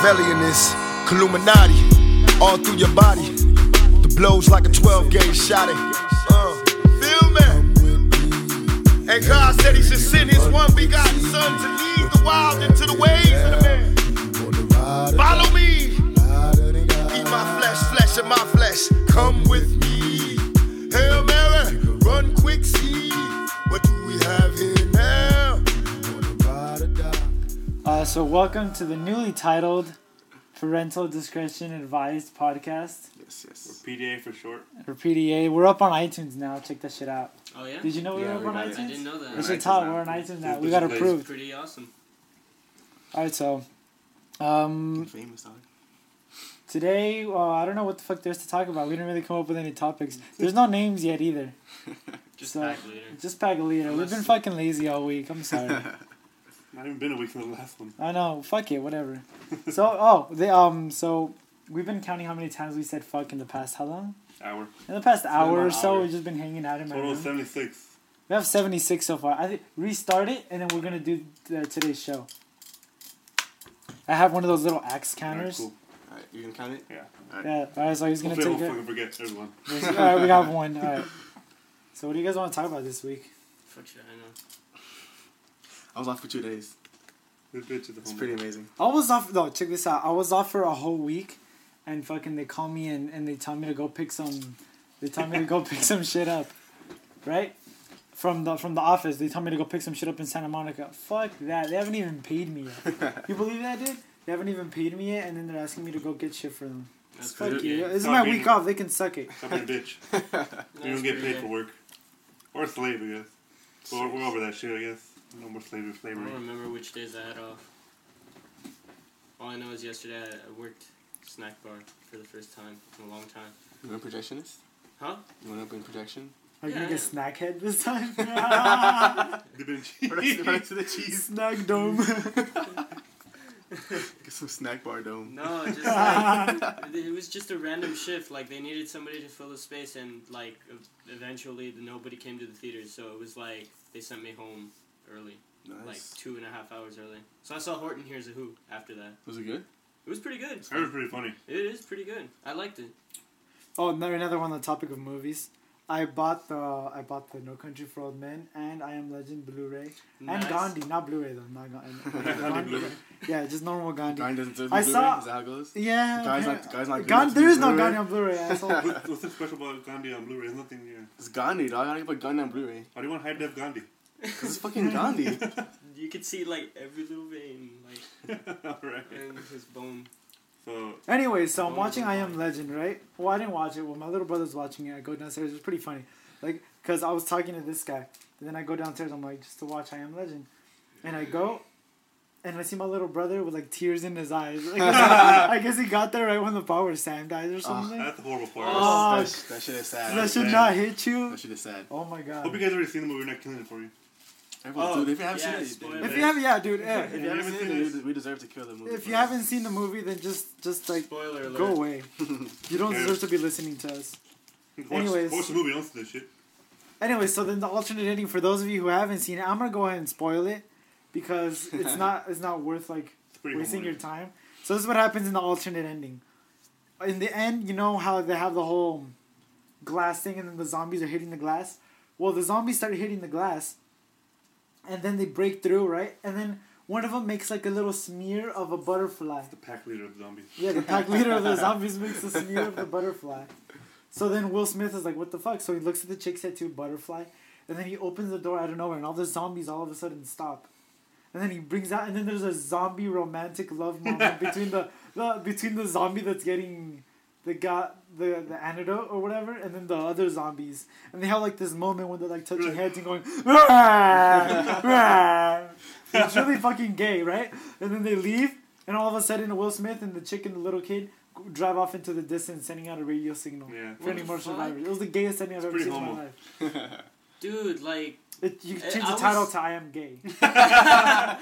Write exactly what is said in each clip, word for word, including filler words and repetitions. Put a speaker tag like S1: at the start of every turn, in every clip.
S1: Machiavelli in this Illuminati, all through your body. The blows like a twelve gauge shot it. Uh, feel me? And God said he should send his one begotten son to lead the wild into the ways of the man. Follow me. Eat my flesh, flesh of my flesh. Come with me. Hail Mary, run quick, see. What do we have here now?
S2: Uh, so welcome to the newly titled Parental Discretion Advised podcast.
S3: Yes, yes.
S4: Or P D A for short.
S2: Or P D A. We're up on iTunes now. Check that shit out.
S5: Oh yeah?
S2: Did you know we
S3: Yeah,
S2: were
S3: we
S2: up on
S3: got it.
S2: iTunes?
S5: I didn't know that.
S2: It's
S4: We're
S2: a
S4: on
S2: top.
S4: iTunes
S2: We're on
S4: now.
S2: iTunes now.
S4: This
S2: We
S4: is
S2: got
S4: place.
S2: approved.
S5: Pretty awesome.
S2: Alright, so um,
S3: Famous dog.
S2: today, uh, I don't know what the fuck there's to talk about. We didn't really come up with any topics. There's no names yet either.
S5: Just
S2: So,
S5: pack later.
S2: Just pack a leader. We've
S5: Unless-
S2: been fucking lazy all week. I'm sorry.
S4: Not even been a week since the last one.
S2: I know. Fuck it. Whatever. So, oh, they, um, so we've been counting how many times we said fuck in the past. How long?
S4: Hour.
S2: In the past
S3: been
S2: hour
S3: about
S2: or
S3: an
S2: so,
S3: hour.
S2: we've just been hanging out in my
S4: Total
S2: room.
S4: seventy-six.
S2: We have seventy-six so far. I think restart it, and then we're gonna do the, today's show. I have one of those little axe counters.
S4: Alright,
S3: Alright, you gonna count it?
S4: cool. Yeah.
S3: Alright.
S2: Yeah. Alright, so he's gonna
S4: Hopefully I
S2: take
S4: won't
S2: it.
S4: fucking forget everyone.
S2: All right, we have one. All right. So, what do you guys want to talk about this week?
S5: Fuck shit, I know.
S3: I was off for two days.
S4: This bitch is a
S3: It's
S4: homo.
S3: pretty amazing.
S2: I was off. No, check this out. I was off for a whole week, and fucking they call me and, and they tell me to go pick some. They tell me to go pick some shit up, right? From the from the office, they tell me to go pick some shit up in Santa Monica. Fuck that. They haven't even paid me yet. You believe that, dude? They haven't even paid me yet, and then they're asking me to go get shit for them.
S5: That's
S2: Fuck
S5: pretty
S2: you.
S5: gay.
S2: This is
S4: Stop
S2: my
S4: being-
S2: week off. They can suck it.
S4: Stop being a bitch.
S5: That's
S4: You don't get
S5: pretty
S4: paid
S5: gay.
S4: for work. Or a slave, I guess. We're, we're over that shit, I guess. No more slavery,
S5: I
S4: slavery.
S5: don't remember which days I had off. All I know is yesterday I I worked snack bar for the first time in a long time.
S3: You want a projectionist?
S5: Huh?
S3: You want to open projection?
S2: Are you
S5: Yeah,
S2: gonna get
S5: yeah.
S2: snack head this time?
S4: Dip in
S3: Right next to- right next to the cheese.
S2: Snack dome.
S3: Get some snack bar dome.
S5: No, just like, it was just a random shift. Like, they needed somebody to fill the space, and, like, ev- eventually the, nobody came to the theater, so it was like, they sent me home early.
S3: Nice.
S5: Like, two and a half hours early. So I saw Horton Hears a Who after that.
S3: Was it good?
S5: It was pretty good.
S4: That was pretty funny.
S5: It is pretty good. I liked it.
S2: Oh, another another one on the topic of movies. I bought the I bought the No Country for Old Men and I Am Legend Blu-ray
S5: Nice.
S2: and Gandhi, not Blu-ray though, not Gandhi.
S4: Gandhi
S2: Gandhi
S4: Blu-ray.
S2: Yeah, just normal Gandhi.
S3: Guy doesn't deserve
S2: I
S3: the
S2: saw-
S3: Blu-ray? Is that how it goes?
S2: Yeah,
S3: Guys
S2: okay.
S3: not- guys not good
S2: Gan-
S3: enough to
S2: there
S3: be
S2: is no
S3: Blu-ray?
S2: Gandhi on Blu-ray. Asshole.
S4: What, what's so special about Gandhi on Blu-ray? There's nothing here.
S3: It's Gandhi, dog. How do you put Gandhi on Blu-ray?
S4: Why do you want high def Gandhi?
S3: Because it's fucking Gandhi.
S5: You could see, like, every little vein, like,
S4: Alright.
S5: in his bone.
S4: So,
S2: Anyway, so I'm watching I Am Legend, right? Well, I didn't watch it. Well, my little brother's watching it. I go downstairs. It's pretty funny. Like, because I was talking to this guy. And then I go downstairs. I'm like, just to watch I Am Legend. And I go. And I see my little brother with, like, tears in his eyes. Like, I guess he got there right when the power Sam dies or something.
S4: that's a horrible part.
S2: Oh,
S3: that, sh- that shit is sad.
S2: that should
S4: man.
S2: not hit you.
S3: That shit is sad.
S2: Oh, my God.
S4: Hope you guys already seen the movie. We're not killing it for you.
S3: Everyone,
S5: Oh,
S3: dude, if you haven't
S5: yeah,
S3: seen it,
S5: spoiler.
S3: then-
S2: If you haven't, yeah, dude. Yeah.
S3: if you haven't seen it, then we deserve to kill the movie.
S2: If you haven't seen the movie, then just, just like,
S5: Spoiler alert.
S2: go away. You don't
S4: Okay.
S2: deserve to be listening to us.
S4: Watch,
S2: Anyways.
S4: watch the movie. Don't see this shit.
S2: Anyway, so then the alternate ending, for those of you who haven't seen it, I'm gonna go ahead and spoil it because it's not it's not worth like
S4: It's pretty
S2: wasting your
S4: horrible.
S2: time. So this is what happens in the alternate ending. In the end, you know how they have the whole glass thing, and then the zombies are hitting the glass. Well, the zombies start hitting the glass, and then they break through, right? And then one of them makes like a little smear of a butterfly.
S4: The pack leader of the zombies.
S2: Yeah, the pack leader of the zombies makes a smear of the butterfly. So then Will Smith is like, what the fuck? So he looks at the chick's head too, butterfly. And then he opens the door out of nowhere and all the zombies all of a sudden stop. And then he brings out, and then there's a zombie romantic love moment between the, the between the zombie that's getting the got the the antidote or whatever, and then the other zombies. And they have like this moment when they're like touching heads and going, "Rah! Rah!" It's really fucking gay, right? And then they leave, and all of a sudden Will Smith and the chick and the little kid drive off into the distance, sending out a radio signal
S4: Yeah.
S2: for any
S5: What
S2: more
S5: the fuck?
S2: survivors. It was the gayest ending I've ever
S4: pretty
S2: seen in my
S4: homo.
S2: life.
S5: Dude, like,
S2: It, you can
S5: I-
S2: change
S5: I
S2: the
S5: was-
S2: title to "I Am Gay."
S4: I'm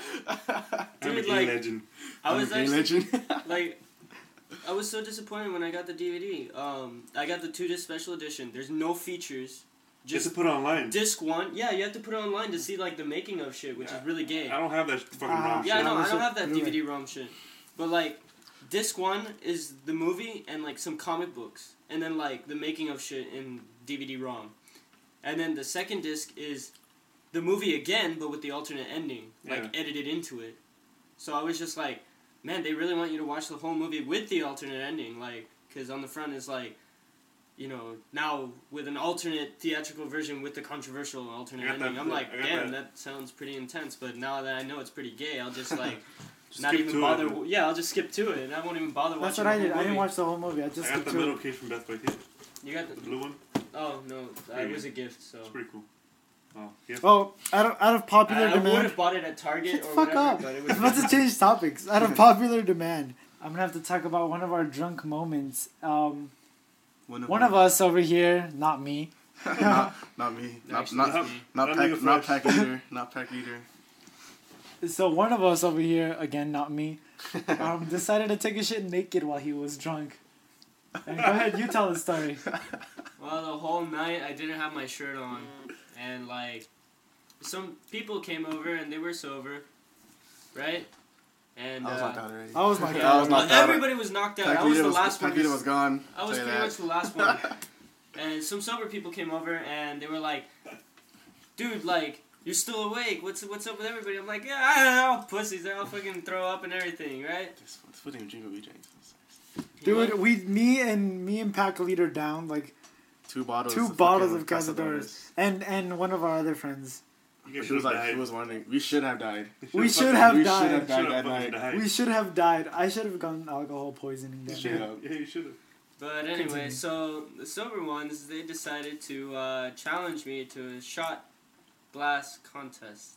S4: a
S5: Dude,
S4: gay
S5: like-
S4: legend.
S5: I was
S3: I'm a gay
S5: actually,
S3: legend.
S5: like, I was so disappointed when I got the D V D. Um, I got the two-disc special edition. There's no features.
S4: Just
S5: Just
S4: to put it online.
S5: disc one. Yeah, you have to put it online to see, like, the making of shit, which
S4: Yeah.
S5: is really gay.
S4: I don't have that fucking
S2: Ah.
S4: wrong
S5: Yeah, I
S4: shit.
S5: know. I
S2: It's
S5: don't
S2: a
S5: have that
S2: Blu-ray.
S5: D V D ROM shit. But, like, disc one is the movie and like some comic books, and then like the making of shit in D V D ROM, and then the second disc is the movie again, but with the alternate ending, like
S4: Yeah.
S5: edited into it. So I was just like, man, they really want you to watch the whole movie with the alternate ending, like, because on the front is like, you know, now with an alternate theatrical version with the controversial alternate
S4: I got
S5: ending.
S4: that-
S5: I'm like,
S4: I got
S5: damn,
S4: that.
S5: that sounds pretty intense. But now that I know it's pretty gay, I'll just like
S4: Just
S5: not
S4: skip
S5: even
S4: to
S5: bother.
S4: it.
S5: Yeah, I'll just skip to it, and I won't even bother
S2: That's
S5: watching
S2: what I
S5: the
S2: did.
S5: whole
S2: I didn't
S5: movie.
S2: watch the whole movie. I just
S4: I got
S2: skipped
S4: the
S2: to
S4: middle
S2: it.
S4: case from Best Buy too.
S5: You got
S4: The
S5: the.
S4: blue one.
S5: Oh no, uh, it was a gift. So
S4: It's pretty cool. Oh, yeah.
S2: Oh, out of out of popular
S5: I, I would
S2: demand.
S5: have bought it at Target
S2: Shut the
S5: or
S2: fuck
S5: whatever,
S2: up.
S5: but it
S2: I'm
S5: was.
S2: about to change topics. Out of popular demand, I'm gonna have to talk about one of our drunk moments. Um,
S3: One of,
S2: one of us over here, not me.
S3: not, not me. Not
S5: Actually,
S3: not
S5: it's
S3: not,
S5: me.
S3: not
S4: Not
S3: pack
S4: nigga
S3: not
S4: fresh.
S3: pack leader. Not pack leader.
S2: So one of us over here, again, not me, um, decided to take a shit naked while he was drunk. And go ahead, you tell the story.
S5: Well, the whole night I didn't have my shirt on, and like, some people came over and they were sober, right? And
S3: I was
S5: uh,
S3: knocked out already.
S2: I was knocked
S3: I was
S2: out.
S5: well,
S3: knocked out.
S5: everybody was knocked out.
S3: Pack
S5: I was
S3: leader
S5: the
S3: was,
S5: last
S3: pack
S5: one.
S3: leader
S5: to-
S3: was gone.
S5: I was
S3: Tell you
S5: pretty
S3: that.
S5: much the last one. And some sober people came over and they were like, dude, like, you're still awake. What's what's up with everybody? I'm like, yeah, I don't know, pussies. They're all fucking throw up and everything, right?
S3: This this foot didn't drink what we drank.
S5: You know
S2: Dude, we, me and me and Pack Leader down like
S3: Two bottles.
S2: two
S3: of
S2: bottles
S3: fucking
S2: of Cazadores, and and one of our other friends.
S4: You
S3: He
S4: guys
S3: was
S4: should have
S3: like,
S4: died.
S3: he was wondering. We should have died.
S2: We should
S4: fucking-
S2: have
S3: we
S2: died.
S3: should have died
S4: Should
S3: that
S4: have fucking
S3: night.
S4: died.
S2: We should have died. I should have gotten alcohol poisoning that
S3: Straight
S2: night.
S3: up.
S4: Yeah, you should have.
S5: But anyway,
S2: Continue.
S5: so the sober ones, they decided to uh, challenge me to a shot glass contest.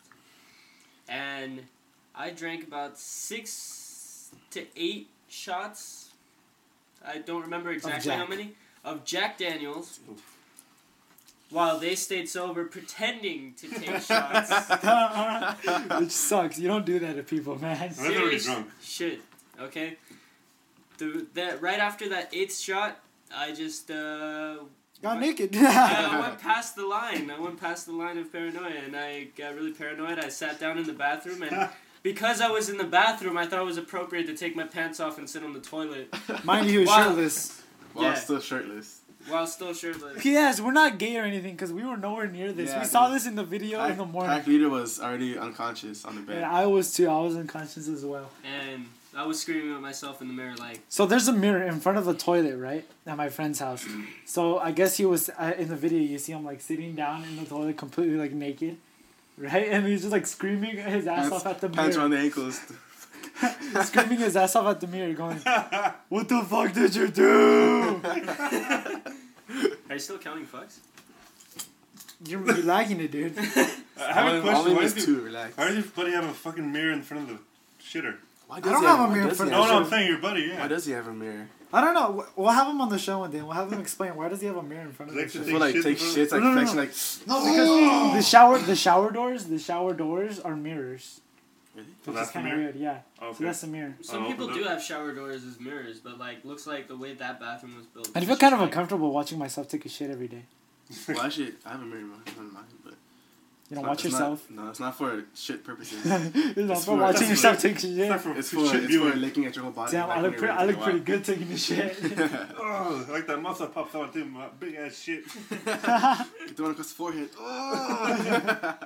S5: And I drank about six to eight shots. I don't remember exactly how
S2: Jack.
S5: many. Of Jack Daniels.
S4: Oof.
S5: While they stayed sober, pretending to take shots.
S2: Which sucks. You don't do that to people, man.
S4: Unless they're already
S5: Serious
S4: drunk.
S5: shit. Okay. The that right after that eighth shot, I just uh,
S2: Got naked.
S5: I, I went past the line. I went past the line of paranoia, and I got really paranoid. I sat down in the bathroom, and because I was in the bathroom, I thought it was appropriate to take my pants off and sit on the toilet
S2: Mind you, he was
S5: Wow.
S2: shirtless.
S3: While
S5: Yeah.
S3: still shirtless.
S5: while still shirtless.
S2: P S. We're not gay or anything because we were nowhere near this.
S3: Yeah,
S2: we saw
S3: dude.
S2: this in the video
S3: Pack,
S2: in the morning.
S3: pack leader was already unconscious on the bed.
S2: And I was too. I was unconscious as well.
S5: And I was screaming at myself in the mirror like,
S2: So there's a mirror in front of the toilet, right, at my friend's house. So I guess he was uh, in the video. You see him like sitting down in the toilet, completely like naked, right? And he's just like screaming his ass
S3: Pants,
S2: off at the
S3: pants
S2: mirror,
S3: around the ankles.
S2: screaming his ass off at the mirror, going, "What the fuck did you do?"
S5: are you still counting fucks?
S2: You're, you're lagging it, dude.
S4: I have a
S3: Only,
S4: question.
S3: only
S4: Why
S3: was
S4: does,
S3: two,
S4: you,
S3: relax.
S4: why does your buddy have a fucking mirror in front of the shitter?
S3: Why
S2: I
S3: does
S2: don't
S3: he
S2: have a
S3: why
S2: mirror in
S3: does
S2: front
S3: he
S2: of
S4: No,
S2: the
S3: have-
S4: no, I'm saying your buddy,
S3: Why
S4: yeah.
S3: does he have a mirror?
S2: I don't know. We'll have him on the show one day. We'll have him explain why does he have a mirror in front of
S4: Like
S2: the
S4: to
S2: show.
S3: For like
S4: shits
S3: take
S4: in front
S3: shits,
S4: of-
S3: like
S2: No, no, no,
S3: flexing,
S2: no.
S3: like.
S2: No, because the shower, the shower doors, the shower doors are mirrors,
S3: Really?
S4: So
S2: which
S4: that's
S2: is
S4: the
S2: kind of
S4: mirror?
S2: weird. Yeah,
S4: Okay.
S2: so that's a mirror.
S5: Some
S4: Oh,
S5: people
S4: no.
S5: do have shower doors as mirrors, but like looks like the way that bathroom was built.
S2: I
S5: it's
S2: feel
S5: just
S2: kind of
S5: like-
S2: uncomfortable watching myself take a shit every day.
S3: Well, actually, I have a mirror in my- in mine, but.
S2: You don't
S3: it's not-
S2: watch
S3: it's
S2: yourself.
S3: Not, no, it's not for shit purposes.
S2: It's not
S3: It's
S2: for
S3: for-
S2: watching
S3: it's
S2: yourself
S4: for-
S2: take shit.
S4: It's not for,
S3: It's
S4: for
S3: for,
S4: shit
S3: it's for
S4: viewing.
S3: looking at your whole body.
S2: Damn,
S3: like
S2: I
S3: when
S2: look
S3: you're
S2: pretty. I
S3: ready
S2: look
S3: to
S2: pretty
S3: go
S2: good taking a shit.
S4: Oh, like that muscle pops out too, my big ass shit.
S3: out. Get the one across the forehead. Oh!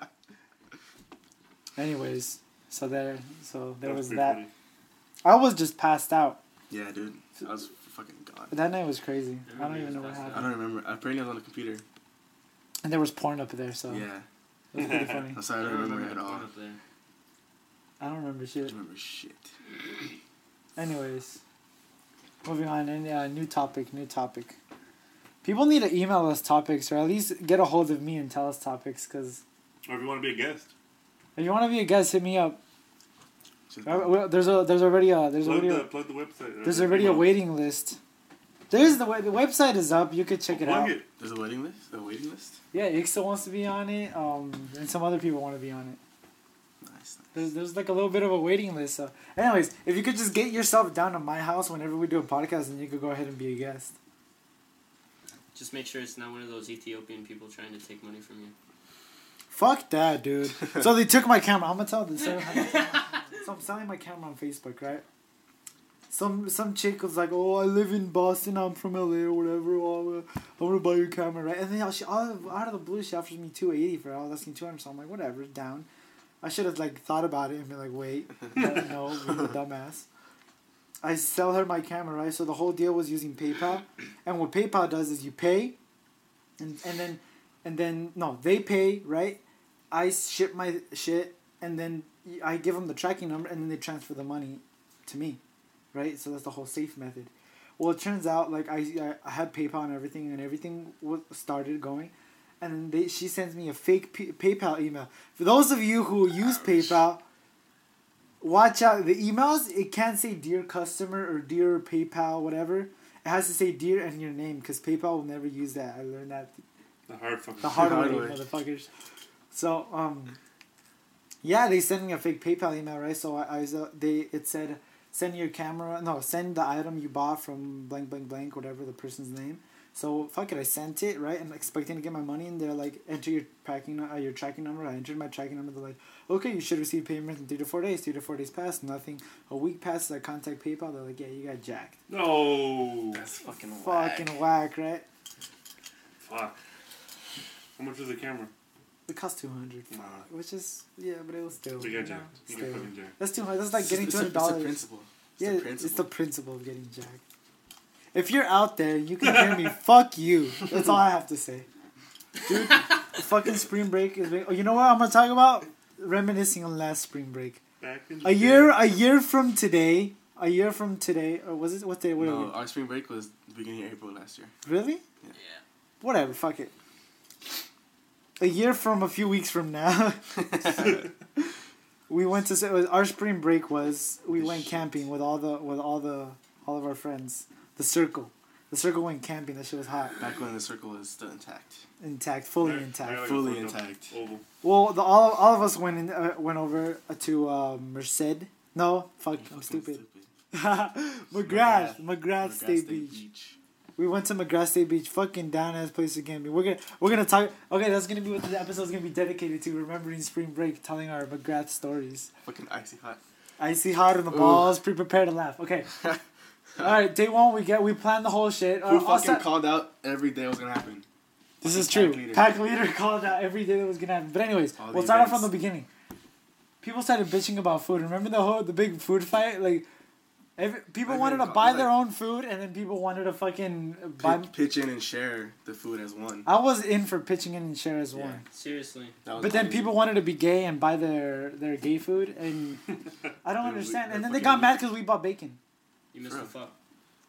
S2: Anyways, so there, so there was
S4: pretty
S2: that.
S4: funny.
S2: I was just passed out.
S3: Yeah, dude. I was fucking gone.
S2: That night was crazy. I don't
S5: Everybody
S2: even know
S5: was
S2: what
S5: passed out.
S3: I
S2: happened.
S3: don't remember. Apparently, I was on the computer.
S2: And there was porn up there, so
S3: Yeah.
S2: it was pretty funny.
S3: I'm sorry, I don't remember at all.
S5: Up there.
S2: I don't remember
S3: I
S2: shit.
S3: don't remember shit.
S2: Anyways, moving on. And uh, new topic. New topic. People need to email us topics, or at least get a hold of me and tell us topics. Cause
S4: Or if you want to be a guest,
S2: if you want to be a guest, hit me up.
S3: Just-
S2: Uh, well, There's a there's already a there's
S4: plug
S2: already
S4: the,
S2: a,
S4: plug the website.
S2: there's already a waiting list. There's the way the website is up. You could check it
S4: Plug
S2: out.
S4: it.
S3: There's a waiting list? A waiting list?
S2: Yeah, Ixta wants to be on it. Um, and some other people want to be on it.
S3: Nice.
S2: There's there's like a little bit of a waiting list. So, anyways, if you could just get yourself down to my house whenever we do a podcast, then you could go ahead and be a guest.
S5: Just make sure it's not one of those Ethiopian people trying to take money from you.
S2: Fuck that, dude. So they took my camera. I'm gonna tell this. So I'm selling my camera on Facebook, right? some some chick was like, "Oh, I live in Boston. I'm from L A or whatever. Oh, I'm gonna, I'm gonna buy your camera, right?" And then she out of, out of the blue, she offers me two eighty for it. I was asking two hundred, so I'm like, whatever, down. I should have like thought about it and been like, wait, no, being a dumbass. I sell her my camera, right? So the whole deal was using PayPal, and what PayPal does is you pay, and and then, and then no, they pay, right? I ship my shit, and then I give them the tracking number, and then they transfer the money to me, right? So that's the whole safe method. Well, it turns out like I I had PayPal and everything, and everything was started going. And then they, she sends me a fake P- PayPal email. For those of you who use PayPal, watch out. The emails, it can't say dear customer or dear PayPal, whatever. It has to say dear and your name, because PayPal will never use that. I learned that
S4: The hard fucking.
S2: the hard
S3: hard
S2: way,
S3: way.
S2: motherfuckers. So, um, yeah, they sent me a fake PayPal email, right? So I, I was, uh, they, it said, send your camera, no, send the item you bought from blank, blank, blank, whatever the person's name. So fuck it, I sent it, right, and expecting to get my money, and they're like, enter your tracking uh, your tracking number. I entered my tracking number. They're like, okay, you should receive payment in three to four days. Three to four days passed, nothing. A week passes. I contact PayPal. They're like, yeah, you got jacked.
S4: No.
S3: That's fucking whack.
S2: Fucking whack, right?
S4: Fuck. How much was the camera?
S2: It cost two hundred,
S4: Nah.
S2: which is yeah, but it was still.
S4: You
S2: you
S4: got
S2: know,
S4: jacked. You
S2: still.
S4: got fucking jacked.
S2: That's too much. That's like
S3: It's
S2: getting
S3: just-
S2: two
S3: it's
S2: hundred
S3: the
S2: dollars.
S3: principle. It's
S2: Yeah,
S3: the
S2: it's
S3: principle.
S2: the principle of getting jacked. If you're out there, you can hear me. Fuck you. That's all I have to say. Dude, fucking spring break is being... Oh, you know what I'm gonna talk about? Reminiscing on last spring break.
S4: Back in
S2: A
S4: the
S2: year,
S4: day.
S2: a year from today. A year from today, or was it what day? What
S3: No,
S2: are
S3: our spring break was the beginning of April last year.
S2: we? Really?
S5: Yeah.
S2: Whatever. Fuck it. A year from a few weeks from now, we went to it was, our spring break was we went camping with all the with all the all of our friends. The circle, the circle went camping. That shit was hot,
S3: Back when the circle was still intact.
S2: intact, fully
S4: They're-
S2: intact.
S4: they're like a
S3: Fully
S4: fucked up
S3: intact.
S4: Oval.
S2: Well, the all all of us went in uh, went over to uh, Merced. No, fuck, I'm
S3: Fucking
S2: stupid. McGrath,
S3: McGrath.
S2: McGrath State
S3: State
S2: Beach. We went to McGrath State Beach, fucking down ass place again. We're gonna we're gonna talk. Okay, that's gonna be what the episode's gonna be dedicated to: remembering spring break, telling our McGrath stories.
S3: Fucking icy hot.
S2: Icy hot in the
S3: Ooh.
S2: balls. Pre prepare to laugh. Okay. All right, day one we get we planned the whole shit.
S3: Who
S2: Uh, I'll
S3: fucking
S2: start-
S3: called out every day was gonna happen?
S2: this is
S3: fucking
S2: true.
S3: pack leader.
S2: Pack leader called out every day that was gonna happen. But anyways,
S3: All
S2: we'll
S3: the
S2: start off from
S3: events.
S2: the beginning. People started bitching about food. Remember the whole the big food fight? Like, every, people
S3: I
S2: wanted to
S3: think-
S2: buy
S3: like-
S2: their own food, and then people wanted to fucking buy.
S3: Pitch, pitch in and share the food as one.
S2: I was in for pitching in and share as
S3: Yeah.
S2: one.
S5: Seriously.
S3: That was
S2: But then
S3: crazy.
S2: people wanted to be gay and buy their, their gay food, and I don't
S3: They're
S2: understand.
S3: weak.
S2: And then
S3: They're
S2: they got
S3: fucking
S2: mad because we bought bacon.
S5: You missed
S3: Bro.
S5: the fuck.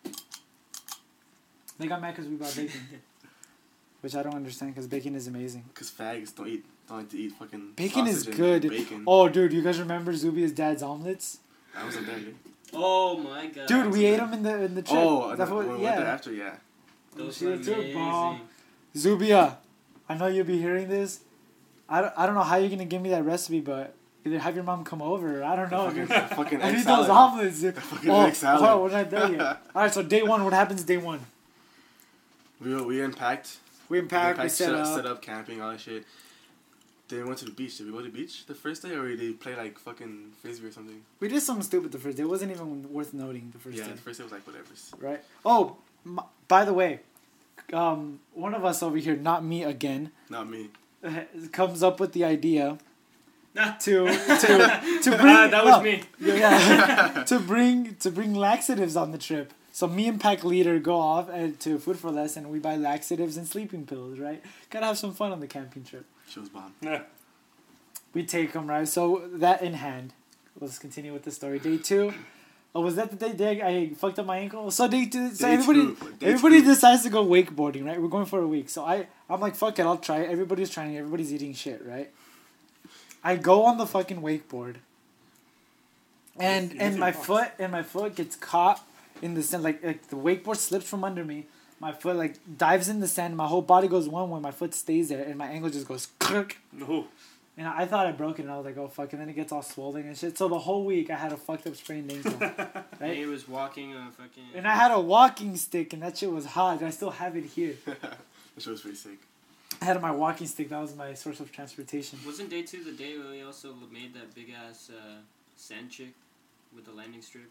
S2: They got mad because we bought bacon, which I don't understand because bacon is amazing.
S3: Cause fags don't eat, don't like to eat fucking.
S2: Bacon is
S3: sausage and
S2: good.
S3: Bacon.
S2: Oh, dude, you guys remember Zubia's dad's omelets?
S3: I wasn't there. Dude.
S5: Oh my god.
S2: Dude, we ate them in the in the trip.
S3: Oh,
S2: That's
S3: no,
S2: what-
S3: when we went there
S2: yeah.
S3: after, yeah.
S5: Those
S2: She
S5: were
S2: ate too,
S5: amazing.
S2: bro. Zubia, I know you'll be hearing this. I don't, I don't know how you're gonna give me that recipe, but either have your mom come over, or I don't know.
S3: Fucking,
S2: dude.
S3: fucking
S2: I
S3: egg
S2: need
S3: salad.
S2: those omelets. Dude.
S3: Fucking
S2: Oh,
S3: egg salad.
S2: hold on, we're not done yet. All right, so day one. What happens day one?
S3: We we unpacked.
S2: We unpacked. We
S3: unpacked,
S2: set
S3: set
S2: up.
S3: set up camping, all that shit. Then we went to the beach. Did we go to the beach the first day, or did we play like fucking frisbee or something?
S2: We did something stupid the first day. It wasn't even worth noting the first
S3: Yeah,
S2: day.
S3: the first day was like whatever.
S2: Right? Oh, m- by the way, um, one of us over here, not me again,
S3: Not me.
S2: comes up with the idea
S5: Nah.
S2: to to to bring
S5: Ah, that was
S2: no,
S5: me.
S2: yeah, to bring to bring laxatives on the trip. So me and Pack Leader go off uh, to Food for Less and we buy laxatives and sleeping pills, right? Gotta have some fun on the camping trip.
S3: She was bomb.
S4: Yeah.
S2: We take them, right? So that in hand. Let's continue with the story. Day two. Oh, was that the day, day I fucked up my ankle? So day two. So
S3: Day
S2: everybody,
S3: two. Day
S2: everybody
S3: two.
S2: decides to go wakeboarding, right? We're going for a week. So I, I'm like, fuck it, I'll try it. Everybody's trying. Everybody's eating shit, right? I go on the fucking wakeboard. And
S4: You
S2: and
S4: missed
S2: my
S4: your box.
S2: foot and my foot gets caught in the sand. Like, like the wakeboard slips from under me. My foot like dives in the sand. My whole body goes one way. My foot stays there, and my ankle just goes kirk.
S4: No.
S2: And I thought I broke it, and I was like, oh, fuck. And then it gets all swollen and shit. So the whole week, I had a fucked up sprained ankle.
S5: And he
S2: Right?
S5: was walking on fucking.
S2: And I had a walking stick, and that shit was hot. I still have it here.
S3: That shit was pretty sick.
S2: I had my walking stick. That was my source of transportation.
S5: Wasn't day two the day where we also made that big ass uh, sand chick with the landing strip?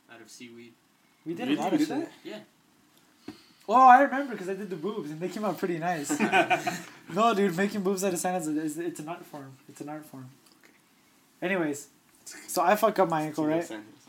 S5: out of seaweed.
S2: We did
S3: You
S2: a lot
S3: did
S2: of
S3: that?
S2: shit.
S5: Yeah.
S2: Oh, I remember because I did the boobs and they came out pretty nice. No, dude, making boobs out of sand is, is it's an art form. It's an art form. Anyways, so I fuck up my ankle, right?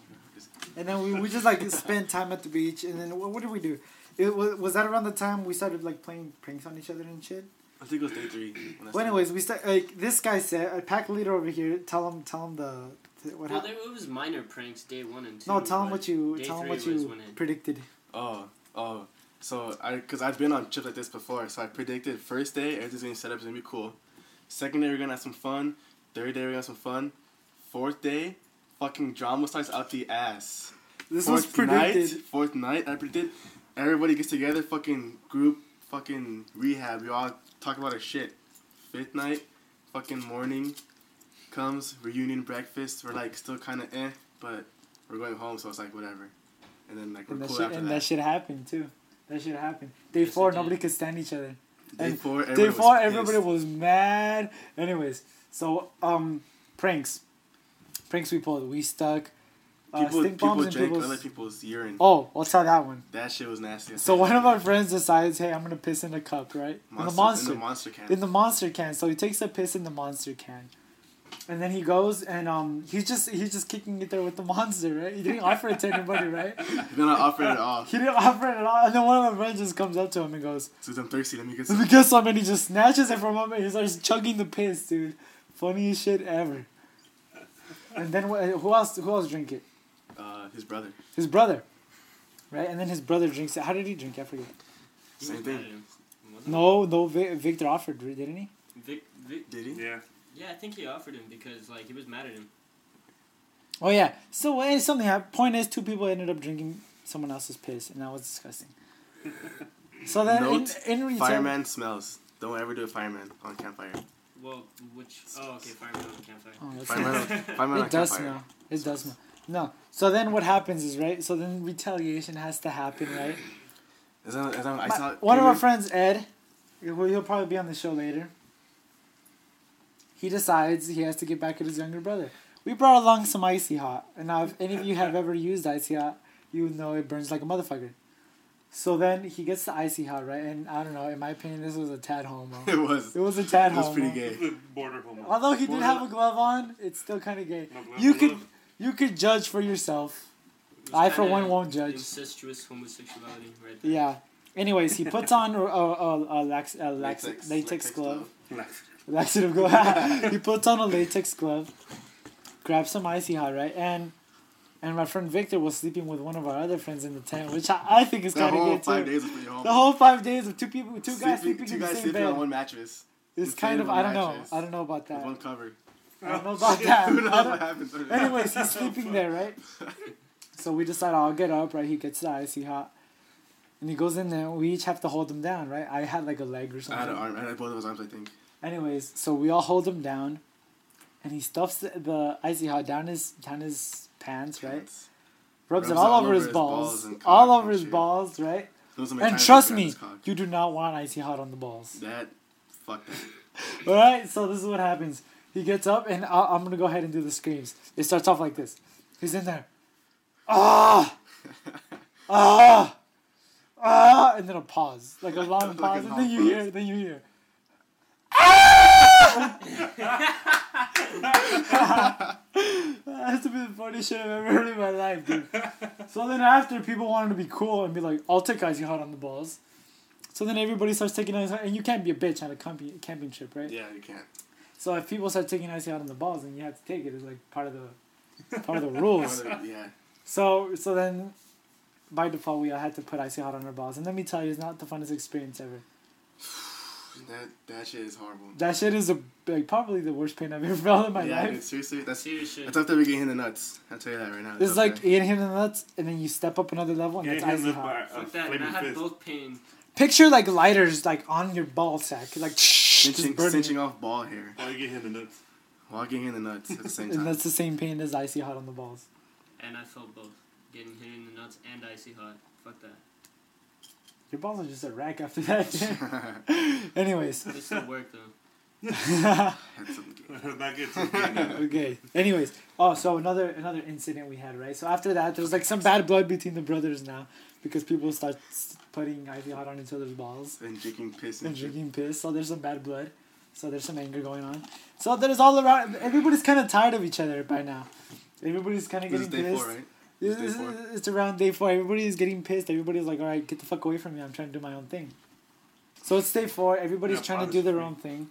S2: And then we, we just like spent time at the beach. And then what, what did we do? It was was that around the time we started like playing pranks on each other and shit?
S3: I think it was day three. when I
S2: Well, anyways, we start like this guy said, a pack leader over here. Tell him, tell him the th- what
S5: Well,
S2: happened.
S5: there, it was minor pranks day one and two.
S2: No, tell him
S5: but
S2: what you
S5: day
S2: tell him
S5: three
S2: what
S5: was
S2: you
S5: when it-
S2: predicted.
S3: Oh, oh. So I, cause I've been on trips like this before. So I predicted first day everything's gonna set up, it's gonna be cool. Second day we're gonna have some fun. Third day we're gonna have some fun. Fourth day, fucking drama starts out the ass.
S2: This
S3: fourth
S2: was predicted.
S3: Night, fourth night, I predicted everybody gets together, fucking group, fucking rehab. We all talk about our shit. Fifth night, fucking morning comes, reunion breakfast. We're like still kind of eh, but we're going home, so it's like whatever. And then like we're
S2: And that
S3: cool
S2: shit
S3: after
S2: and
S3: that.
S2: that shit happened too. That shit happened. Day
S5: Yes,
S2: four,
S5: it did.
S2: nobody could stand each other.
S3: Day
S2: and
S3: four,
S2: Day
S3: everybody
S2: four,
S3: was
S2: everybody
S3: pissed.
S2: was mad. Anyways, so um, pranks, pranks we pulled. We stuck uh,
S3: People,
S2: stink
S3: people
S2: bombs in
S3: drank
S2: people's.
S3: other people's urine.
S2: Oh, I'll tell that one.
S3: That shit was nasty.
S2: So one of our friends decides, hey, I'm gonna piss in a cup, right? in the monster.
S3: In the monster can.
S2: In the monster can. So he takes a piss in the monster can. And then he goes and um he's just he's just kicking it there with the monster, right? He didn't offer it to anybody, right?
S3: You're not offering it all.
S2: He didn't offer it at all. And then one of my friends just comes up to him and goes,
S3: Since I'm thirsty, let me get
S2: let
S3: some.
S2: me get some, and he just snatches it from him and he starts chugging the piss, dude. Funniest shit ever. And then wh- who else who else drink it?
S3: Uh, his brother.
S2: His brother. Right? And then his brother drinks it. How did he drink it? I forget.
S5: He
S3: Same
S5: was
S3: thing.
S5: mad at him, wasn't he?
S2: No, no, Vi- Victor offered, didn't he?
S5: Vic, Vic,
S3: Did he?
S4: Yeah.
S5: yeah, I think he offered him because like he was mad at him.
S2: Oh yeah. So eh, something happened. Point is, two people ended up drinking someone else's piss, and that was disgusting. So then,
S3: Note,
S2: in, in return,
S3: Fireman smells. Don't ever do a fireman on campfire.
S5: Well, which oh okay, fireman on the campfire.
S2: oh, that's
S3: Fireman, on, fireman on
S2: it does
S3: campfire.
S2: smell. It does smell. No. So then, what happens is right. So then, retaliation has to happen, right?
S3: Is that, is that, I
S2: My-
S3: saw
S2: one of our
S3: Peter-
S2: friends, Ed, who he'll probably be on the show later. He decides he has to get back at his younger brother. We brought along some Icy Hot, and now if any of you have ever used Icy Hot, you know it burns like a motherfucker. So then he gets the Icy Hot, right? And I don't know, in my opinion, this was a tad homo.
S3: It was.
S2: It was a tad
S3: It was
S2: homo.
S3: pretty
S4: This
S3: gay.
S4: is border homo.
S2: Although he did
S3: Well,
S2: have a glove on, it's still kind of gay.
S4: No glove,
S2: You
S4: no
S2: could
S4: glove.
S2: you could judge for yourself.
S5: It was
S2: I, for
S5: kinda
S2: one, won't judge.
S5: Incestuous homosexuality, right there.
S2: Yeah. Anyways, he puts on a, a, a, a, lax, a lax, latex,
S3: Latex-
S2: glove.
S4: Relax.
S2: Laxative glove. He puts on a latex glove, grabs some Icy Hot, right? And and my friend Victor was sleeping with one of our other friends in the tent, which I, I think is
S3: The
S2: kind of
S3: whole
S2: good
S3: five
S2: too.
S3: days was pretty home.
S2: The whole five days of two people, two guys sleeping
S3: two
S2: in the
S3: guys
S2: same
S3: sleeping
S2: bed.
S3: on one mattress.
S2: It's
S3: the
S2: kind
S3: same
S2: of I don't know.
S3: mattress.
S2: I don't know about
S3: With
S2: that.
S3: one cover.
S2: I don't know about that.
S3: Who knows
S2: I
S3: what
S2: don't-
S3: happens? under that?
S2: Anyways, he's sleeping there, right? So we decide, I'll get up, right? He gets the Icy Hot. And he goes in there. We each have to hold him down, right? I had like a leg or
S3: I
S2: something.
S3: had an arm. I had both of his arms, I think.
S2: Anyways, so we all hold him down. And he stuffs the, the Icy Hot down his down his pants, right? Rubs, it all, over his balls.
S3: and
S2: all
S3: cock
S2: over
S3: and
S2: his
S3: shit.
S2: balls, right?
S3: Those are my
S2: And
S3: times
S2: trust
S3: I grabbed
S2: me,
S3: his cock.
S2: you do not want Icy Hot on the balls.
S3: That, fuck that.
S2: Alright, so this is what happens. He gets up, and I- I'm going to go ahead and do the screams. It starts off like this. He's in there. Ah! Ah! Ah! And then a pause. Like a long
S3: Like a
S2: pause. And
S3: long
S2: then you
S3: pause.
S2: hear, then you hear. Ah! That has to be the funniest shit I've ever heard in my life, dude. So then after, people wanted to be cool and be like, I'll take Icy Hot on the balls. So then everybody starts taking Icy Hot. And you can't be a bitch on a camping, camping trip, right?
S3: Yeah, you can't.
S2: So if people start taking Icy Hot on the balls, then you have to take it. It's like part of the part of the rules.
S3: Yeah.
S2: So so then, by default, we all had to put Icy Hot on our balls. And let me tell you, it's not the funnest experience ever.
S3: That that shit is horrible.
S2: That shit is a, like, probably the worst pain I've ever felt in my
S3: yeah,
S2: life.
S3: dude, seriously, that's
S5: Serious shit.
S3: that's after we get hit in the nuts. I'll tell you that right now.
S2: It's
S3: up
S2: like
S3: there.
S2: eating him in the nuts, and then you step up another level, and
S4: Yeah,
S2: it's
S4: him
S2: Icy
S4: with
S2: Hot.
S4: a
S5: Fuck that, and
S4: flaming
S5: I had
S4: fist.
S5: both pain.
S2: Picture like lighters like on your ball sack, like just
S3: cinching,
S2: burning.
S3: cinching off ball hair
S4: While you get hit in the nuts.
S3: while getting hit in the nuts at the same
S2: And
S3: time.
S2: that's the same pain as Icy Hot on the balls.
S5: And I felt both. Getting hit in the nuts and icy hot. Fuck that.
S2: Your balls are just a rack after that. Anyways,
S5: They still work though.
S3: Had something gay.
S4: Not get too gay now.
S2: Okay. Anyways, oh, so another another incident we had, right? So after that, there was like some bad blood between the brothers now, because people start s- putting I V hot on each other's balls
S3: And drinking piss
S2: and
S3: and shit.
S2: drinking piss. So there's some bad blood. So there's some anger going on. So there's all around. Everybody's kind of tired of each other by now. Everybody's kind of
S3: This is
S2: getting
S3: day
S2: pissed.
S3: four, right?
S2: It's,
S3: This is day four.
S2: it's around day four. Everybody's getting pissed. Everybody's like, all right, get the fuck away from me. I'm trying to do my own thing. So it's day four. Everybody's
S4: Yeah,
S2: trying to
S4: pot
S2: do
S4: is
S2: their
S4: free.
S2: own thing.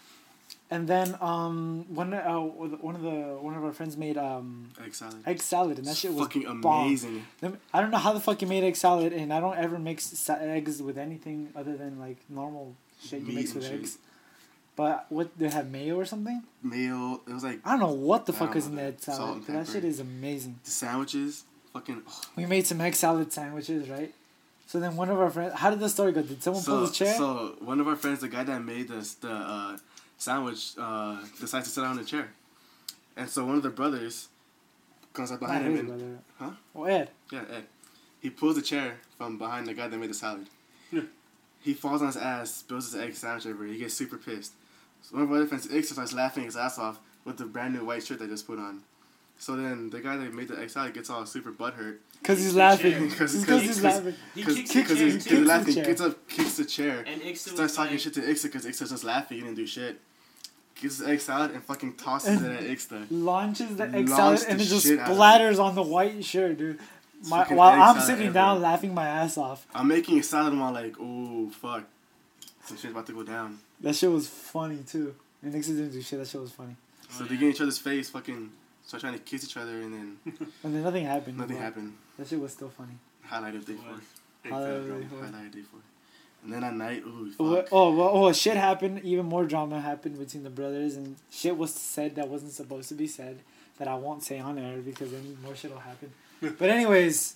S2: And then um one uh one of the one of our friends made um
S3: Egg salad.
S2: egg salad, and that shit was
S3: fucking
S2: bomb.
S3: amazing.
S2: Them- I don't know how the fuck you made egg salad, and I don't ever mix sa- eggs with anything other than like normal shit you
S3: Meat
S2: mix
S3: and
S2: with
S3: shit.
S2: eggs. But what they have mayo or something?
S3: Mayo. It was like
S2: I don't know what the
S3: I
S2: fuck
S3: don't
S2: is
S3: know
S2: in
S3: that.
S2: that
S3: Salt
S2: salad.
S3: and
S2: But that
S3: pepper.
S2: shit is amazing.
S3: the sandwiches. Fucking. Oh.
S2: We made some egg salad sandwiches, right? So then one of our friends, how did the story go? Did someone pull
S3: So,
S2: his chair?
S3: so one of our friends, the guy that made this the uh, sandwich, uh, decides to sit down in the chair, and so one of the brothers comes up
S2: Not
S3: behind
S2: his
S3: him and
S2: brother.
S3: Huh?
S2: Oh, Ed.
S3: yeah, Ed. He pulls the chair from behind the guy that made the salad.
S4: Yeah.
S3: He falls on his ass, spills his egg sandwich everywhere. He gets super pissed. So one of our other friends, Ix, starts laughing his ass off with the brand new white shirt they just put on. So then the guy that made the egg salad gets all super butthurt.
S2: Because he's
S5: the
S2: laughing.
S5: chair.
S2: Because he's,
S3: Cause-
S2: he's
S3: cause-
S2: laughing.
S5: He
S3: Because
S5: kicks
S2: kicks-
S5: the
S3: he's,
S5: chair
S2: he
S3: he's
S5: too.
S2: kicks the
S3: laughing,
S2: chair.
S3: gets up, kicks the chair.
S5: And Ixta
S3: Starts
S5: was
S3: talking
S5: like,
S3: shit to Ixta because Ixta's just laughing. He didn't do shit. Gets his egg salad and fucking tosses it at Ixta.
S2: Launches the egg
S3: Launched
S2: salad
S3: the
S2: and it just
S3: shit out of it.
S2: splatters on the white shirt, dude. My,
S3: Fucking
S2: while
S3: egg
S2: I'm
S3: salad
S2: sitting
S3: everywhere.
S2: down laughing my ass off.
S3: I'm making a salad and I'm like, oh fuck, some shit's about to go down.
S2: That shit was funny too. And Nixon didn't do shit. That shit was funny.
S3: So
S5: Oh,
S3: they
S5: yeah.
S3: get in each other's face, fucking start trying to kiss each other, and then
S2: And then nothing happened.
S3: nothing
S2: but
S3: happened.
S2: That shit was still funny.
S3: Highlight of day four.
S2: Hallelujah.
S3: Highlight of day four. And then at night, ooh,
S2: Oh,
S3: fuck.
S2: oh, well, oh, shit happened. Even more drama happened between the brothers, and shit was said that wasn't supposed to be said that I won't say on air because then more shit will happen. But anyways,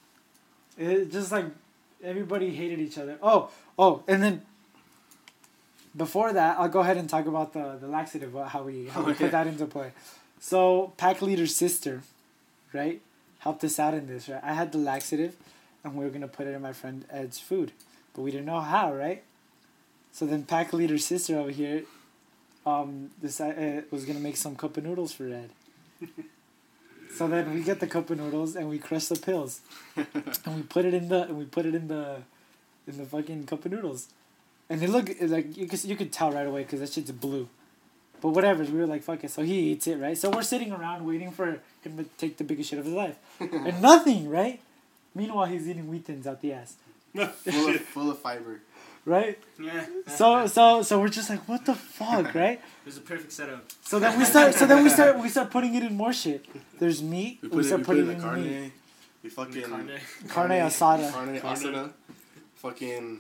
S2: it just like everybody hated each other. Oh, oh, and then before that, I'll go ahead and talk about the the laxative, what- how we how we
S3: Oh,
S2: put
S3: yeah.
S2: that into play. So pack leader's sister, right, helped us out in this. Right, I had the laxative, and we were gonna put it in my friend Ed's food, but we didn't know how, right? So then pack leader's sister over here, um, decided uh, was gonna make some cup of noodles for Ed. So then we get the cup of noodles and we crush the pills, and we put it in the and we put it in the, in the fucking cup of noodles, and it look it like you could you could tell right away because that shit's blue, but whatever. We were like fuck it, so he eats it, right? So we're sitting around waiting for him to take the biggest shit of his life, and nothing, right? Meanwhile, he's eating wheat thins out the ass,
S3: full of full of fiber.
S2: right?
S5: Yeah.
S2: So so so we're just like, what the fuck, right?
S5: It was a perfect setup.
S2: So then we start. So then we start. We start putting it in more shit. There's meat.
S3: We
S2: We,
S3: put it,
S2: start
S3: we put it
S2: putting
S3: in the
S2: in meat.
S3: carne. We fucking
S5: Carne.
S2: Carne asada.
S3: Carne
S4: Carne.
S3: asada. Fucking.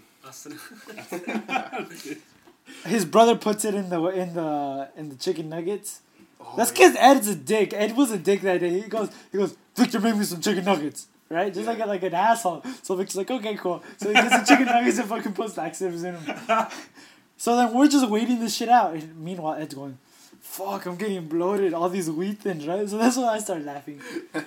S5: Asana.
S2: His brother puts it in the in the in the chicken nuggets.
S3: Oh,
S2: That's
S3: yeah.
S2: because Ed's a dick. Ed was a dick that day. He goes, he goes, Victor, make me some chicken nuggets. Right? Just like a, like an asshole. So Victor's like, okay, cool. So he gets the chicken nuggets and fucking puts laxatives in them. So then we're just waiting this shit out. And meanwhile, Ed's going, fuck, I'm getting bloated. All these wheat thins, right? So that's when I start laughing.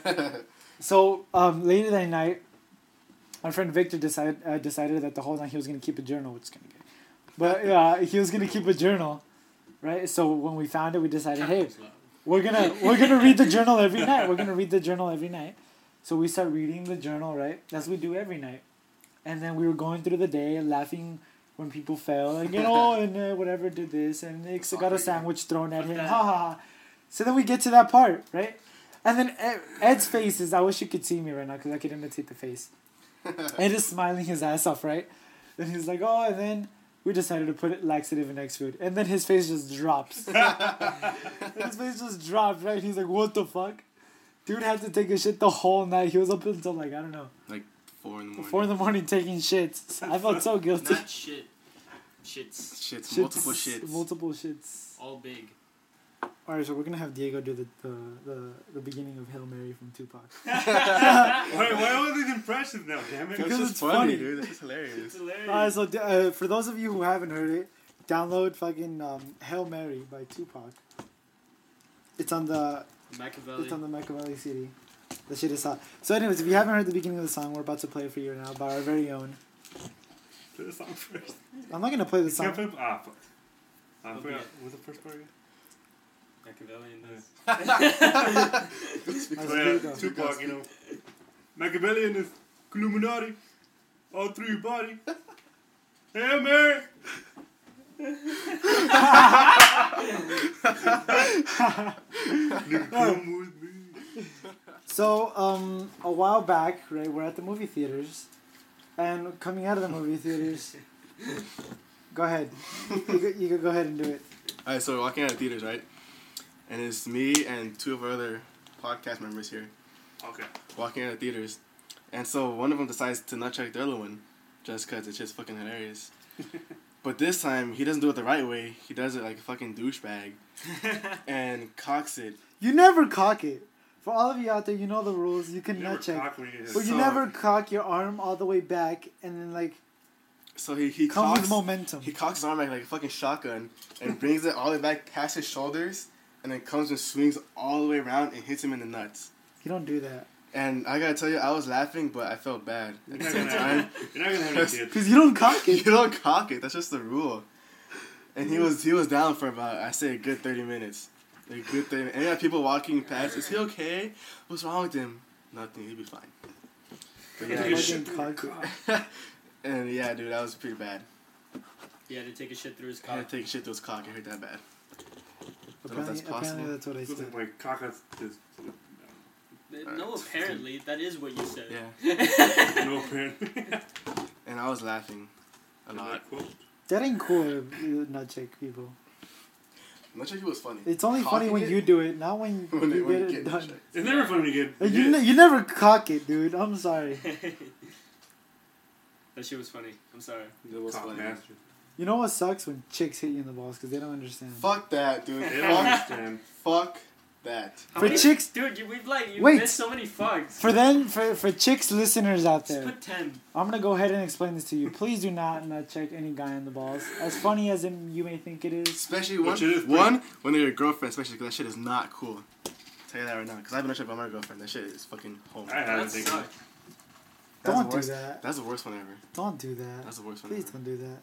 S2: So um, later that night, my friend Victor decided uh, decided that the whole night he was gonna keep a journal, which is kind of good. But yeah, he was gonna keep a journal, right? So when we found it, we decided, hey, we're gonna we're gonna read the journal every night. We're gonna read the journal every night. So we start reading the journal, right? As we do every night. And then we were going through the day, laughing when people fell, like you know, and uh, whatever did this, and they got a sandwich thrown at him, ha ha ha. So then we get to that part, right? And then Ed, Ed's face is, I wish you could see me right now because I could imitate the face. Ed is smiling his ass off, right? And he's like, oh, and then we decided to put it laxative in next food. And then his face just drops. His face just dropped, right? He's like, what the fuck? Dude had to take a shit the whole night. He was up until like, I don't know,
S3: Like four in the morning.
S2: four in the morning taking shits. I felt so guilty.
S5: Not shit. Shits.
S3: Shits,
S2: Shits,
S3: multiple shits.
S2: Multiple shits.
S5: All big.
S2: Alright, so we're gonna have Diego do the, the, the, the beginning of Hail Mary from Tupac.
S4: Why, why all these impressions now, damn it?
S3: That's
S2: Because
S3: just
S2: it's
S3: funny,
S2: funny.
S3: dude. That's hilarious.
S5: It's hilarious.
S2: Alright, so uh, for those of you who haven't heard it, download fucking um, Hail Mary by Tupac. It's on the
S5: Machiavelli.
S2: it's on the Machiavelli C D. The shit is hot. So anyways, if you haven't heard the beginning of the song, we're about to play it for you now by our very own.
S4: Play the song first.
S2: I'm not gonna play the
S4: You can't
S2: song.
S4: play- ah, fuck. I
S5: It'll
S4: forgot.
S5: be
S4: What was the first part again?
S5: Machiavellian does.
S2: That's
S4: Oh, yeah,
S2: good, though.
S4: Tupac, you know. Machiavellian is Illuminati. All through your body. Hey, man. Nigga, come with me.
S2: So, um, a while back, right, we're at the movie theaters, and coming out of the movie theaters, go ahead. You could, you could go ahead and do it.
S3: Alright, so we're walking out of theaters, right? And it's me and two of our other podcast members here
S4: Okay.
S3: walking out of theaters. And so one of them decides to not check the other one just because it's just fucking hilarious. But this time, he doesn't do it the right way. He does it like a fucking douchebag and cocks it.
S2: You never cock it. For all of you out there, you know the rules. You can
S4: You
S2: not
S4: never
S2: check.
S4: cock when you get hit.
S2: But you
S3: So-
S2: never cock your arm all the way back and then, like,
S3: So he, he
S2: come
S3: cocks
S2: with momentum.
S3: he cocks his arm back like a fucking shotgun and brings it all the way back past his shoulders and then comes and swings all the way around and hits him in the nuts.
S2: You don't do that.
S3: And I gotta tell you, I was laughing, but I felt bad at
S4: You're
S3: the
S4: not
S3: same
S4: gonna
S3: time.
S4: have, you're not gonna have any kids.
S2: Because you don't cock
S3: You
S2: it.
S3: don't cock it. That's just the rule. And he was he was down for about, I say, a good thirty minutes. A good thirty minutes. And you have people walking past. Is he okay? What's wrong with him? Nothing. He'll be fine. But
S4: Take
S3: yeah,
S4: a
S2: Fucking
S4: shit through your
S2: cock it.
S4: cock.
S3: and yeah, dude, that was pretty bad.
S5: He had to take a shit through his
S3: I had
S5: cock.
S3: to take shit to his cock. I heard that bad. Don't know if
S2: Apparently,
S3: that's possible.
S2: apparently that's what I
S4: Something
S2: said.
S4: like cock has just
S5: No, apparently. That is what you said.
S3: Yeah.
S4: no apparently.
S3: And I was laughing a lot.
S2: That ain't cool, you nut check people.
S3: I'm not sure he was funny.
S2: It's only funny
S3: Cocking
S2: when
S3: it?
S2: you do it, not when,
S3: When,
S2: you
S3: when
S2: get
S3: you
S2: it
S3: get
S2: done.
S3: checked.
S4: It's never fun when you get.
S2: Like,
S4: you
S2: you,
S4: get
S2: ne- you never cock it, dude. I'm sorry.
S5: That shit was funny. I'm sorry.
S3: It was
S4: cock
S3: funny.
S4: master.
S2: You know what sucks? When chicks hit you in the balls because they don't understand.
S3: Fuck that, dude.
S4: They don't
S3: Fuck,
S4: understand.
S3: fuck that.
S5: How
S2: For
S5: many-
S2: chicks-
S5: Dude, you, we've like, you
S2: Wait.
S5: missed so many fucks.
S2: For them, for, for chicks listeners out
S5: Just
S2: there,
S5: put ten.
S2: I'm gonna go ahead and explain this to you. Please do not nut check any guy in the balls. As funny as it, you may think it is.
S3: Especially one,
S4: Which it is pretty-
S3: one when they're your girlfriend, especially because that shit is not cool. I'll tell you that right now. Because I've been checked by my girlfriend. That shit is fucking home.
S4: I haven't
S5: That
S4: taken
S5: sucked.
S3: That's
S2: Don't
S3: the
S2: do
S3: worst.
S2: that.
S3: That's the worst one ever.
S2: Don't do that.
S3: That's the worst one
S2: Please
S3: ever.
S2: don't do that.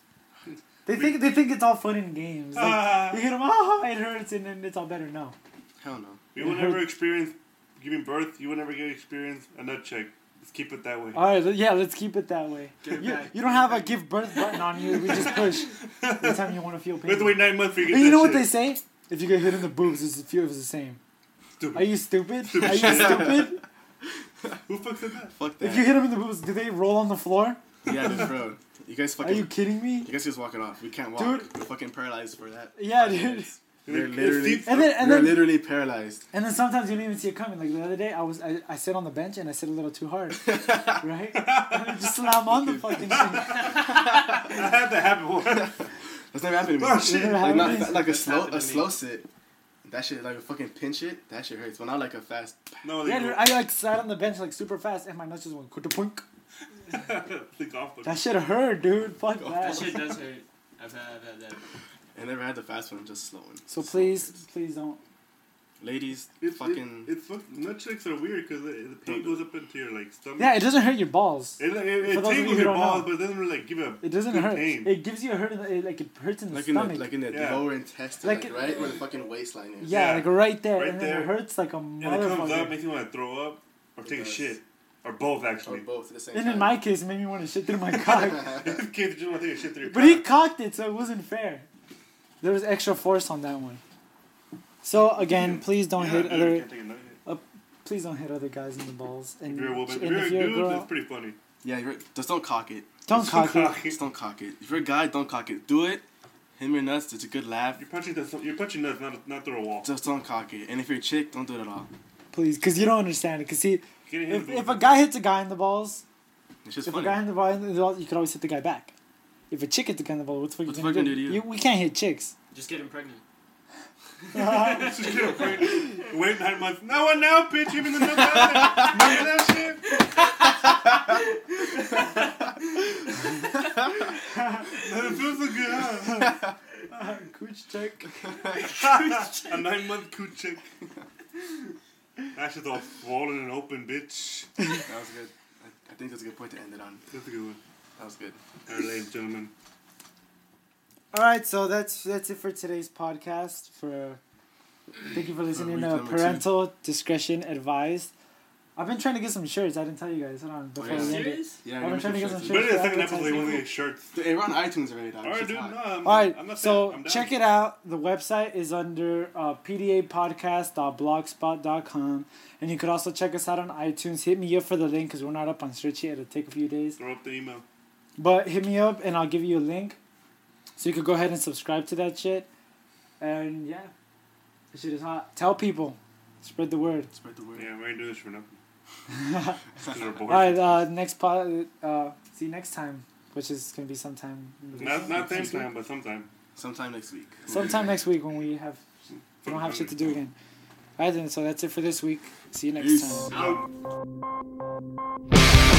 S2: They think they think it's all fun and games. Like,
S4: Ah.
S2: you hit them, oh, it hurts, and then it's all better. No.
S3: Hell no.
S4: You will never experience giving birth. You will never get experience a nut check. Let's keep it that way.
S2: All right, yeah, let's keep it that way.
S5: Get it
S2: You,
S5: back.
S2: you don't have a give birth button on you. We just push every time you want to feel
S4: We have to
S2: pain.
S4: wait nine months for you to get
S2: And you
S4: that
S2: know what they
S4: shit.
S2: say? If you get hit in the boobs, it's, it feels the same.
S4: Stupid.
S2: Are you stupid? Are you stupid?
S4: Who fucks said that?
S3: Fuck that.
S2: If you hit them in the boobs, do they roll on the floor?
S3: Yeah, dude, bro. You guys
S2: Are
S3: fucking.
S2: you kidding me?
S3: You guys just walking off. We can't walk.
S2: Dude.
S3: We're fucking paralyzed for that.
S2: Yeah,
S3: Five
S2: dude.
S3: minutes. We're
S4: It's
S3: literally.
S4: deep-
S2: And then and
S3: We're
S2: then
S3: literally paralyzed.
S2: and then sometimes you don't even see it coming. Like the other day, I was I, I sit on the bench and I sit a little too hard, right? And I just slam on the fucking thing.
S4: I had that happen once.
S3: That's never happened to me.
S4: Oh, shit.
S2: Never
S3: Like,
S2: happened
S3: not,
S2: to me.
S3: like a
S5: That's
S3: slow
S5: happened
S3: a
S5: to me.
S3: slow sit. That shit, like a fucking pinch it. That shit hurts. But not like a fast.
S4: No, they
S2: Yeah,
S4: go.
S2: dude, I like sat on the bench like super fast and my nuts just went kuta-punk.
S4: Think off the.
S2: That shit hurt, dude. Fuck
S3: Oh,
S5: That
S2: that.
S5: shit does hurt. I've had, I've had that.
S3: I never had the fast one. Just slow one.
S2: So
S3: Slow
S2: please,
S3: hurts.
S2: please don't.
S3: Ladies,
S4: It's
S3: fucking.
S4: It, it's fuck, nut checks are weird because the, the pain goes up into your like stomach.
S2: Yeah, it doesn't hurt your balls.
S4: It, it, it,
S2: For those of you
S4: tingles
S2: who
S4: your
S2: don't
S4: balls,
S2: know.
S4: but it doesn't really like give you a
S2: It doesn't
S4: good
S2: hurt.
S4: pain.
S2: It gives you a hurt in the, it, like it hurts in the
S3: like in the
S2: stomach.
S3: like in the
S4: Yeah.
S3: lower intestine,
S2: Like
S3: like,
S2: it-
S3: right where the fucking waistline is.
S2: yeah,
S4: Yeah.
S2: like right there,
S4: Right
S2: and then
S4: there.
S2: it hurts like a
S4: and it comes up,
S2: motherfucker.
S4: makes you want to throw up or
S3: It
S4: take a
S3: does.
S4: shit. Or both,
S3: Or
S4: actually.
S3: both at the same
S2: And
S3: time.
S2: in my case, it made me want to shit through my cock.
S4: In case you want to take a shit through your
S2: But he
S4: cock.
S2: cocked it, so it wasn't fair. There was extra force on that one. So again, please don't
S4: Yeah,
S2: hit
S4: dude,
S2: other.
S4: you can't take a nut hit.
S2: Please don't hit other guys in the balls. And,
S4: If you're a woman, if
S2: and
S4: you're a
S2: if you're a
S4: dude,
S2: girl,
S4: that's pretty funny.
S3: Yeah, you're, just don't cock it.
S2: don't
S4: It's
S2: cock
S4: so
S2: it.
S4: cocky.
S3: Just don't cock it. If you're a guy, don't cock it. Do it. Hit your nuts. It's a good laugh.
S4: You're punching the, you're punching nuts, not not through a wall.
S3: Just don't cock it. And if you're a chick, don't do it at all.
S2: Please, because you don't understand it. Because see,
S4: Getting hit
S2: if,
S4: with
S2: if
S4: the-
S2: a guy hits a guy in the balls,
S3: It's just
S2: if
S3: funny.
S2: a guy in the ball, in the balls, you can always hit the guy back. If a chick hits the guy in the ball, what the fuck
S3: What
S2: you
S3: the
S2: gonna
S3: fuck
S2: do?
S3: can you do to you?
S2: We can't hit chicks.
S5: Just get him pregnant.
S4: Just get him pregnant. Wait nine months. No one now, bitch. Even the nut out. Remember that shit? It feels so good, huh?
S2: Cooch check.
S4: A nine month cooch check. That shit's all swollen and open, bitch.
S3: That was good. I, I think that's a good point to end it on.
S4: That's a good one.
S3: That was good.
S4: Alright, ladies and gentlemen.
S2: All right, so that's that's it for today's podcast. For thank you for listening
S3: week
S2: to
S3: number
S2: Parental Discretion Advised. I've been trying to get some shirts. I didn't tell you guys. Hold on. Before
S3: yeah.
S2: we end it.
S5: Serious?
S3: Yeah,
S2: I've
S3: give
S2: been
S3: me
S2: trying to get
S3: shirts.
S2: some
S4: But
S2: shirts.
S4: in the
S2: for
S4: second episode, they
S2: advertising.
S4: want to get shirts.
S3: Dude, hey, we're on iTunes already, dog.
S4: All right,
S3: Shit's
S4: dude.
S3: hot.
S4: No, I'm,
S2: All right,
S4: I'm not
S2: so
S4: I'm down.
S2: check it out. The website is under uh, p d a podcast dot blogspot dot com. And you could also check us out on iTunes. Hit me up for the link because we're not up on search yet. It'll take a few days.
S4: Throw up the email.
S2: But hit me up and I'll give you a link. So you could go ahead and subscribe to that shit. And yeah, this shit is hot. Tell people. Spread the word.
S3: Spread the word.
S4: Yeah, we ain't doing this for nothing. Because we're bored.
S2: Alright, uh, next pod, uh, see you next time. Which is going to be sometime.
S4: Not not same
S2: next week.
S4: time, but sometime.
S3: Sometime next week.
S2: Sometime next week when we have, we don't have shit to do again. Alright then, so that's it for this week. See you next
S3: Peace.
S2: time.
S4: Out.